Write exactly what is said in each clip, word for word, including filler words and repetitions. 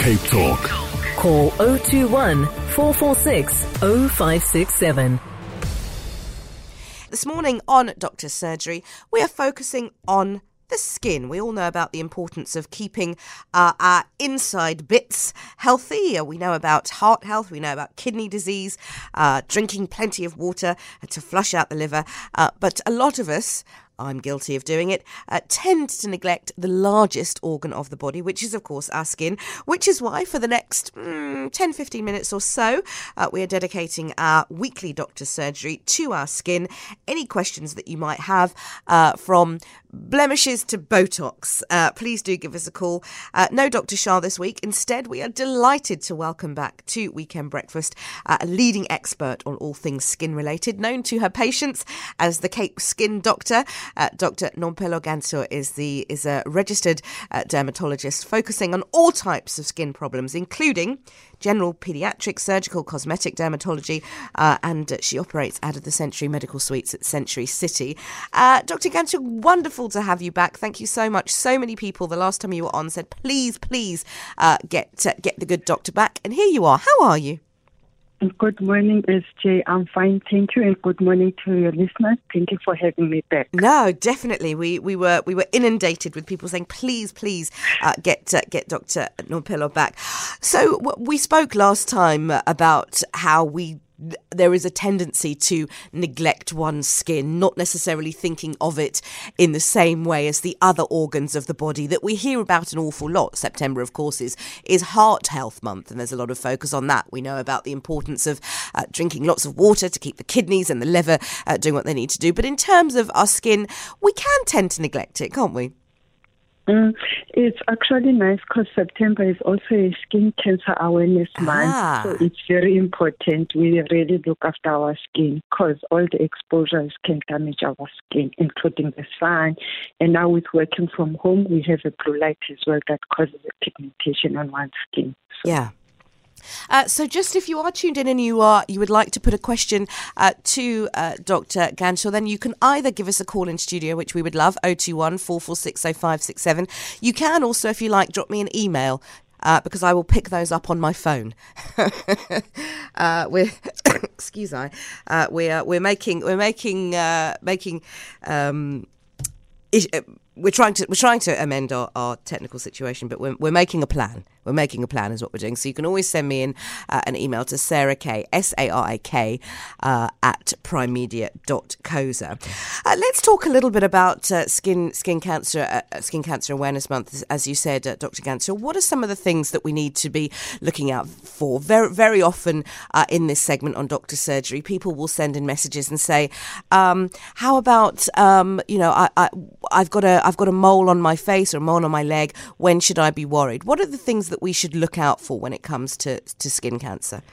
Cape Talk. Call oh two one, four four six, oh five six seven. This morning on Doctor's Surgery, we are focusing on the skin. We all know about the importance of keeping uh, our inside bits healthy. Uh, we know about heart health. We know about kidney disease, uh, drinking plenty of water to flush out the liver. Uh, but a lot of us, I'm guilty of doing it, uh, tend to neglect the largest organ of the body, which is, of course, our skin, which is why for the next mm, ten to fifteen minutes or so, uh, we are dedicating our weekly Doctor's Surgery to our skin. Any questions that you might have uh, from blemishes to Botox, uh, please do give us a call. Uh, no Doctor Shah this week. Instead, we are delighted to welcome back to Weekend Breakfast uh, a leading expert on all things skin-related, known to her patients as the Cape Skin Doctor. Uh, Doctor Nompelo Gantsho is the is a registered uh, dermatologist focusing on all types of skin problems, including general paediatric, surgical, cosmetic dermatology, uh, and uh, she operates out of the Century Medical Suites at Century City. Uh, Doctor Gantsho, wonderful to have you back. Thank you so much. So many people the last time you were on said, please, please uh, get uh, get the good doctor back. And here you are. How are you? Good morning, S J. I'm fine, thank you, and good morning to your listeners. Thank you for having me back. No, definitely. We we were we were inundated with people saying, please, please uh, get uh, get Doctor Nompelo back. So w- we spoke last time about how we. There is a tendency to neglect one's skin, not necessarily thinking of it in the same way as the other organs of the body that we hear about an awful lot. September, of course, is, is Heart Health Month, and there's a lot of focus on that. We know about the importance of uh, drinking lots of water to keep the kidneys and the liver uh, doing what they need to do. But in terms of our skin, we can tend to neglect it, can't we? Mm, it's actually nice because September is also a skin cancer awareness month. Ah. So it's very important we really look after our skin because all the exposures can damage our skin, including the sun. And now with working from home, we have a blue light as well that causes a pigmentation on one's skin. So. Yeah. Uh, so just if you are tuned in and you are you would like to put a question uh, to uh, Doctor Gantsho, then you can either give us a call in studio, which we would love, oh two one, four four six, oh five six seven. You can also, if you like, drop me an email uh, because I will pick those up on my phone. uh, we're excuse me, uh, we're we're making we're making uh, making. Um, ish- We're trying to we're trying to amend our, our technical situation, but we're we're making a plan. We're making a plan is what we're doing. So you can always send me in uh, an email to Sarah K, S A R A K, uh, at primemedia dot coza. Uh, let's talk a little bit about uh, skin skin cancer uh, Skin Cancer Awareness Month, as you said, uh, Doctor Gantsho. What are some of the things that we need to be looking out for? Very very often uh, in this segment on Doctor Surgery, people will send in messages and say, um, "How about um, you know I, I I've got a I've got a mole on my face or a mole on my leg. When should I be worried?" What are the things that we should look out for when it comes to, to skin cancer?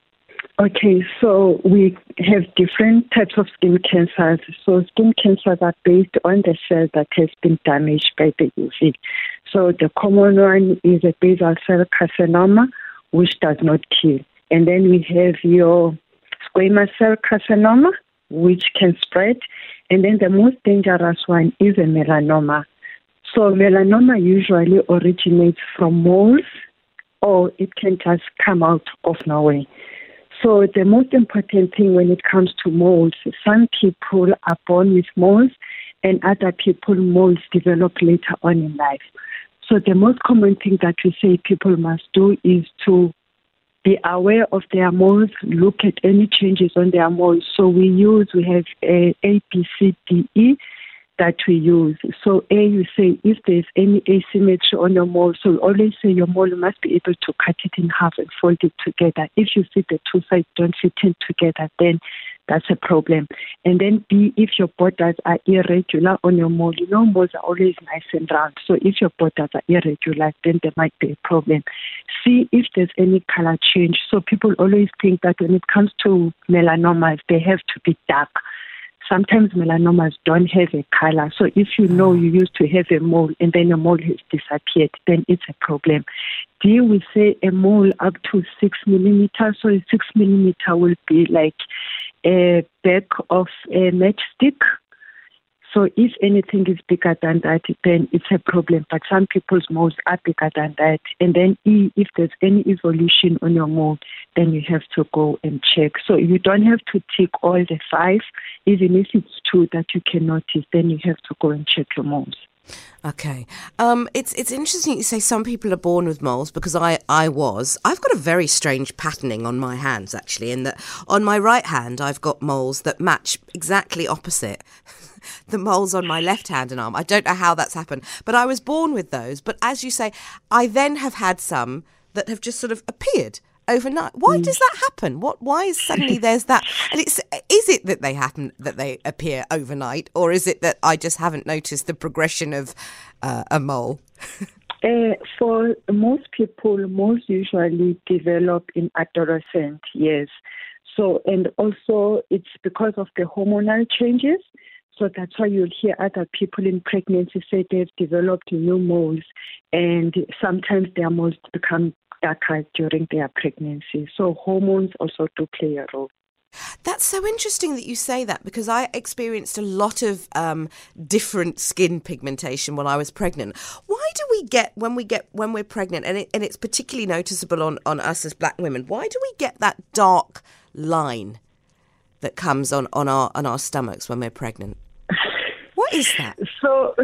Okay, so we have different types of skin cancers. So skin cancers are based on the cell that has been damaged by the U V. So the common one is a basal cell carcinoma, which does not kill. And then we have your squamous cell carcinoma, which can spread. And then the most dangerous one is a melanoma. So melanoma usually originates from moles, or it can just come out of nowhere. So the most important thing when it comes to moles, some people are born with moles and other people moles develop later on in life. So the most common thing that we say people must do is to be aware of their moles, look at any changes on their moles. So we use, we have a A, B, C, D, E that we use. So A, you say if there's any asymmetry on your mole, so we always say your mole must be able to cut it in half and fold it together. If you see the two sides don't fit in together, then that's a problem. And then B, if your borders are irregular on your mole, you know moles are always nice and round. So if your borders are irregular, then there might be a problem. See if there's any color change. So people always think that when it comes to melanomas, they have to be dark. Sometimes melanomas don't have a color. So if you know you used to have a mole and then a mole has disappeared, then it's a problem. D, we say a mole up to six millimeters. So a six millimeter will be like a back of a matchstick. So if anything is bigger than that, then it's a problem. But some people's moles are bigger than that. And then if there's any evolution on your mole, then you have to go and check. So you don't have to tick all the five. Even if it's two that you can notice, then you have to go and check your moles. Okay. Um, it's it's interesting you say some people are born with moles, because I, I was. I've got a very strange patterning on my hands, actually, in that on my right hand I've got moles that match exactly opposite the moles on my left hand and arm. I don't know how that's happened, but I was born with those. But as you say, I then have had some that have just sort of appeared overnight. Why mm. does that happen? What? Why is suddenly there's that? And it's is it that they happen that they appear overnight, or is it that I just haven't noticed the progression of uh, a mole? uh, for most people, moles usually develop in adolescent years. So, and also it's because of the hormonal changes. So that's why you'll hear other people in pregnancy say they've developed new moles, and sometimes their moles become darker during their pregnancy. So hormones also do play a role. That's so interesting that you say that, because I experienced a lot of um, different skin pigmentation when I was pregnant. Why do we get when we get when we're pregnant, and it, and it's particularly noticeable on, on us as black women? Why do we get that dark line that comes on, on our on our stomachs when we're pregnant? What is that? So.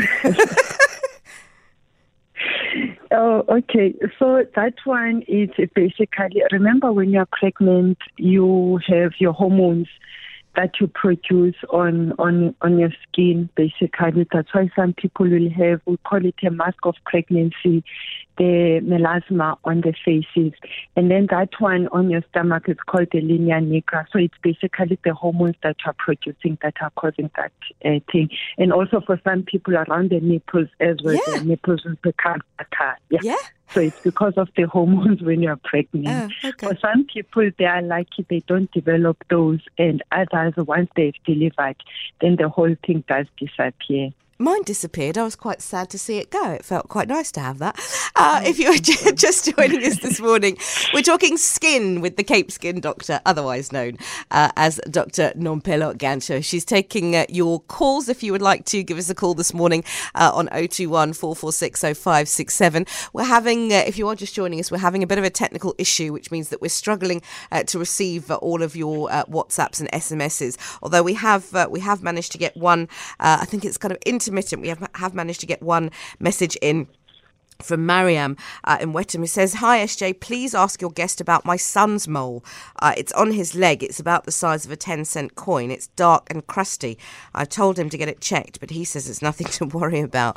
Oh, okay. So that one is basically, remember when you're pregnant, you have your hormones that you produce on, on, on your skin, basically. That's why some people will have, we call it a mask of pregnancy, the melasma on the faces. And then that one on your stomach is called the linea nigra. So it's basically the hormones that you're producing that are causing that uh, thing. And also for some people around the nipples as well, yeah. the nipples will become darker. Yeah. yeah. So it's because of the hormones when you're pregnant. Oh, okay. For some people, they are lucky they don't develop those, and others, once they've delivered, then the whole thing does disappear. Mine disappeared. I was quite sad to see it go. It felt quite nice to have that. Uh, if you're just joining us this morning, we're talking skin with the Cape Skin Doctor, otherwise known uh, as Doctor Nompelo Gancho. She's taking uh, your calls. If you would like to give us a call this morning uh, on oh two one, four four six, oh five six seven. We're having, uh, if you are just joining us, we're having a bit of a technical issue, which means that we're struggling uh, to receive uh, all of your uh, WhatsApps and S M Ses. Although we have uh, we have managed to get one, uh, I think it's kind of intermittent. We have, have managed to get one message in from Mariam uh, in Wetham, who says, "Hi S J, please ask your guest about my son's mole. Uh, it's on his leg. It's about the size of a ten cent coin. It's dark and crusty. I told him to get it checked, but he says it's nothing to worry about."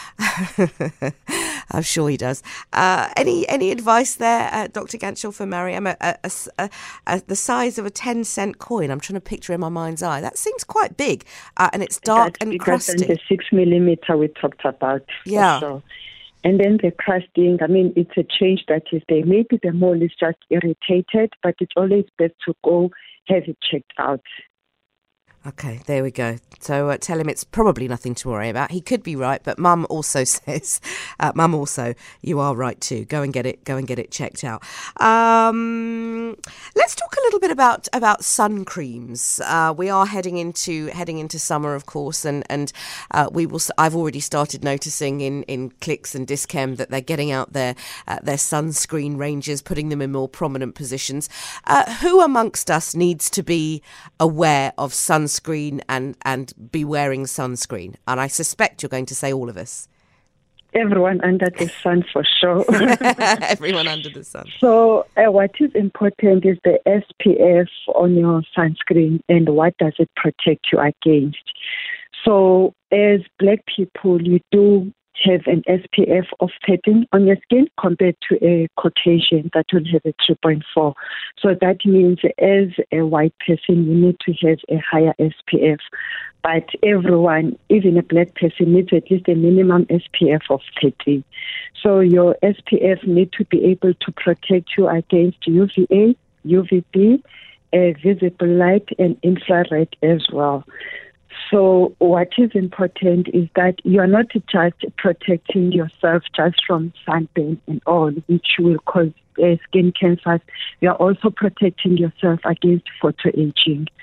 I'm sure he does. Uh, any any advice there, uh, Doctor Gancho, for Mariam? A, a, a, a, the size of a ten cent coin. I'm trying to picture in my mind's eye. That seems quite big, uh, and it's dark That's and crusty. That's the six millimeter we talked about. Yeah. Sure. And then the crusting, I mean, it's a change that is there. Maybe the mole is just irritated, but it's always best to go have it checked out. Okay, there we go. So uh, tell him it's probably nothing to worry about. He could be right, but Mum also says, uh, Mum also, you are right too. Go and get it. Go and get it checked out. Um, let's talk a little bit about about sun creams. Uh, we are heading into heading into summer, of course, and and uh, we will. I've already started noticing in, in Clicks and Dischem that they're getting out their uh, their sunscreen ranges, putting them in more prominent positions. Uh, who amongst us needs to be aware of sunscreen? Sunscreen and, and be wearing sunscreen? And I suspect you're going to say all of us. Everyone under the sun, for sure. Everyone under the sun. So uh, what is important is the S P F on your sunscreen and what does it protect you against. So as black people, you do have an S P F of thirteen on your skin compared to a Caucasian that will have a three point four. So that means as a white person, you need to have a higher S P F. But everyone, even a black person, needs at least a minimum S P F of thirteen. So your S P F needs to be able to protect you against U V A, U V B, uh, visible light, and infrared as well. So what is important is that you are not just protecting yourself just from sunburn and all, which will cause uh, skin cancers. You are also protecting yourself against photoaging.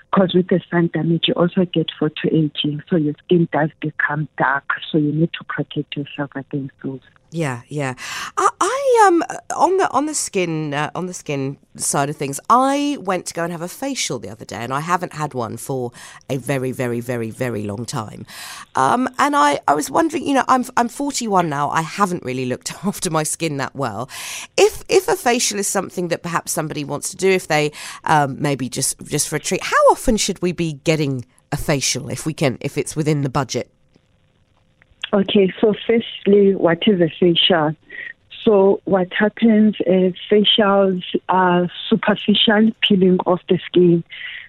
Because with the sun damage, you also get photoaging, so your skin does become dark. So you need to protect yourself against those. Yeah, yeah. I, I um on the on the skin uh, on the skin side of things, I went to go and have a facial the other day, and I haven't had one for a very, very, very, very long time. Um, and I, I was wondering, you know, I'm I'm forty-one now. I haven't really looked after my skin that well. If if a facial is something that perhaps somebody wants to do, if they um, maybe just just for a treat, how often should we be getting a facial if we can, if it's within the budget? Okay, so firstly, what is a facial? So what happens is facials are superficial peeling of the skin.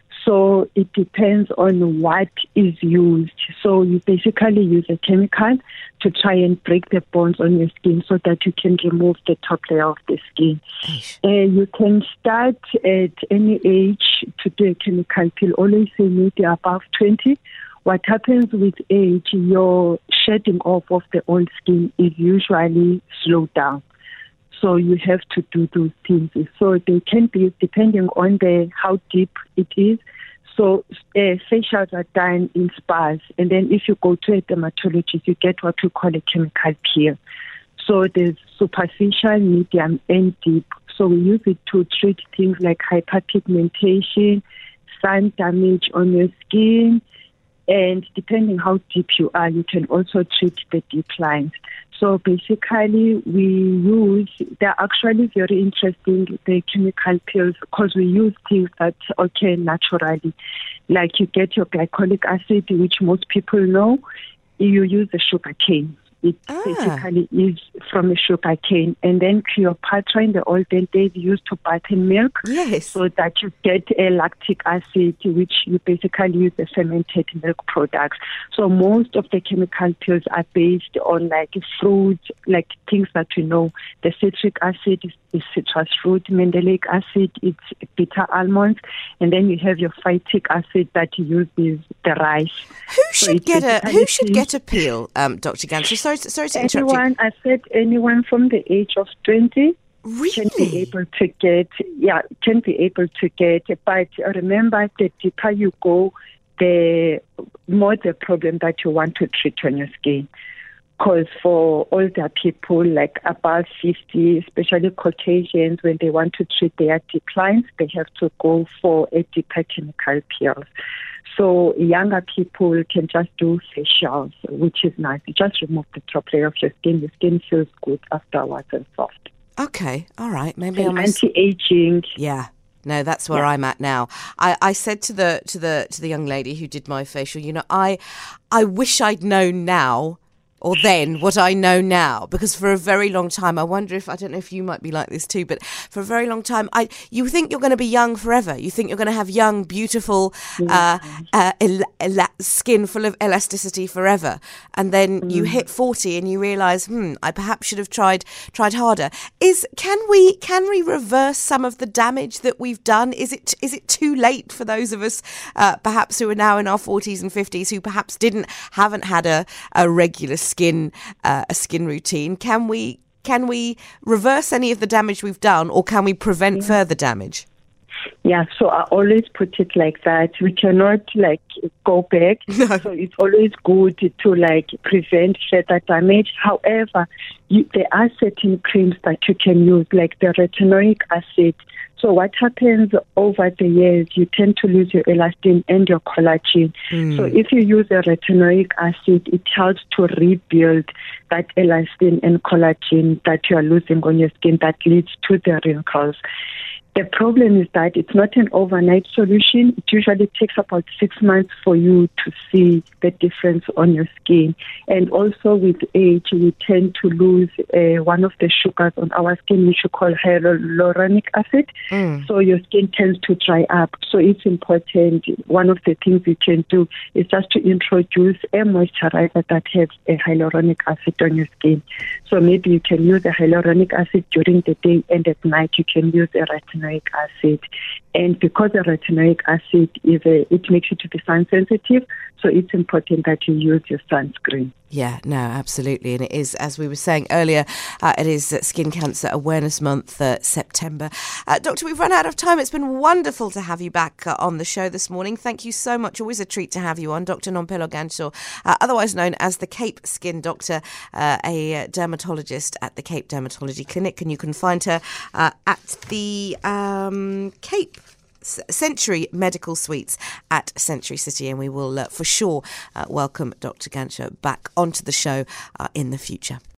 So it depends on what is used. So you basically use a chemical to try and break the bonds on your skin so that you can remove the top layer of the skin. Uh, you can start at any age to do a chemical peel. Always say maybe above twenty. What happens with age, your shedding off of the old skin is usually slowed down. So you have to do those things. So they can be, depending on the how deep it is. So uh, facials are done in spas. And then if you go to a dermatologist, you get what we call a chemical peel. So there's superficial, medium, and deep. So we use it to treat things like hyperpigmentation, sun damage on your skin. And depending how deep you are, you can also treat the deep lines. So basically, we use, they're actually very interesting, the chemical peels, because we use things that occur naturally. Like you get your glycolic acid, which most people know, you use the sugar cane. It ah. basically is from a sugar cane. And then Cleopatra in the olden days used to butter milk. Yes. So that you get a lactic acid, which you basically use the fermented milk products. So most of the chemical peels are based on like fruits, like things that we know. The citric acid is, is citrus fruit, mandelic acid, it's bitter almonds. And then you have your phytic acid that you use is the rice. Who should so get a Who should get a peel, um, Doctor Ganser? Sorry, sorry to interrupt anyone, you. I said anyone from the age of twenty really? can be able to get, yeah, can be able to get. But remember, the deeper you go, the more the problem that you want to treat on your skin. Because for older people, like above fifty, especially Caucasians, when they want to treat their declines, they have to go for a deeper chemical peels. So younger people can just do facials, which is nice. You just remove the top layer of your skin. The skin feels good afterwards and soft. Okay, all right. Maybe and I'm anti-aging. Yeah. No, that's where yeah. I'm at now. I, I said to the to the to the young lady who did my facial, you know, I I wish I'd known now or then what I know now, because for a very long time, I wonder if, I don't know if you might be like this too, but for a very long time, I you think you're going to be young forever. You think you're going to have young, beautiful uh, uh, el- el- skin full of elasticity forever. And then mm. you hit forty and you realise, hmm, I perhaps should have tried tried harder. Is Can we can we reverse some of the damage that we've done? Is it is it too late for those of us uh, perhaps who are now in our forties and fifties who perhaps didn't haven't had a, a regular skin uh, a skin routine? Can we can we reverse any of the damage we've done, or can we prevent yeah. further damage? Yeah, so I always put it like that. We cannot like go back. No. So it's always good to like prevent further damage. However, you, there are certain creams that you can use, like the retinoic acid. So what happens over the years, you tend to lose your elastin and your collagen. Mm. So if you use a retinoic acid, it helps to rebuild that elastin and collagen that you are losing on your skin that leads to the wrinkles. The problem is that it's not an overnight solution. It usually takes about six months for you to see the difference on your skin. And also with age, we tend to lose uh, one of the sugars on our skin, which we call hyaluronic acid. Mm. So your skin tends to dry up. So it's important. One of the things you can do is just to introduce a moisturizer that has a hyaluronic acid on your skin. So maybe you can use a hyaluronic acid during the day, and at night you can use a retinoic acid. And because the retinoic acid is a, it makes you to be sun sensitive, so it's important that you use your sunscreen. Yeah, no, absolutely. And it is, as we were saying earlier, uh, it is Skin Cancer Awareness Month, uh, September. Uh, Doctor, we've run out of time. It's been wonderful to have you back uh, on the show this morning. Thank you so much. Always a treat to have you on. Doctor Nompelo Ganshaw, uh, otherwise known as the Cape Skin Doctor, uh, a dermatologist at the Cape Dermatology Clinic. And you can find her uh, at the um, Cape Century Medical Suites at Century City, and we will uh, for sure uh, welcome Doctor Ganshaw back onto the show uh, in the future.